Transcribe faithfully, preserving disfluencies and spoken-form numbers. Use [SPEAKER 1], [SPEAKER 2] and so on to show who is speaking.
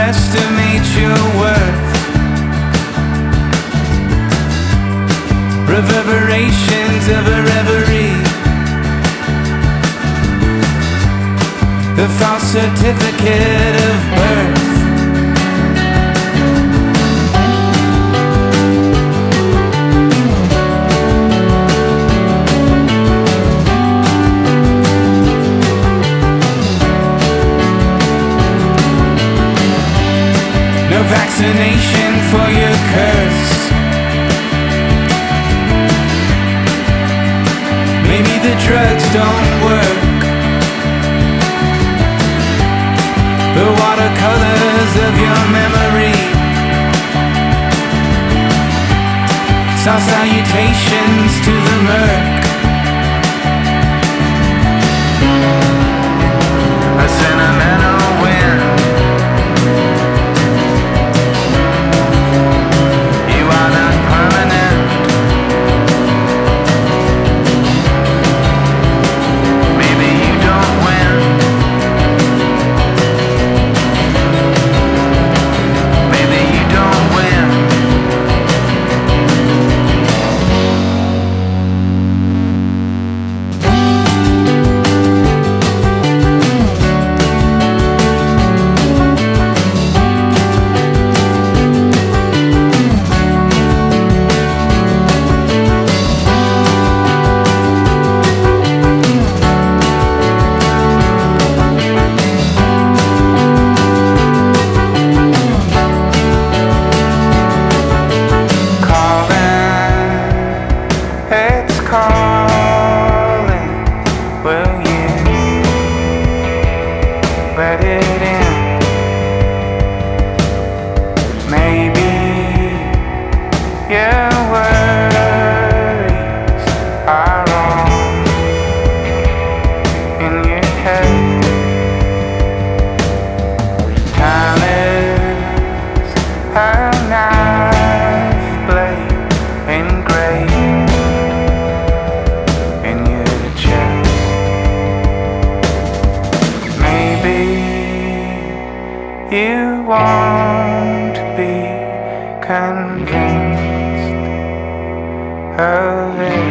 [SPEAKER 1] underestimate your worth. Reverberations of a reverie, the false certificate of birth. No vaccination for your curse. Maybe the drugs don't work. The watercolors of your memory saw salutations to the murk. A sentimental wind. You are not permanent. Maybe you don't win. Maybe you don't win. It's calling, will you let it in? Maybe your worries are all in your head. Time is a knife blade engraved in your chest. Maybe you won't be convinced of it.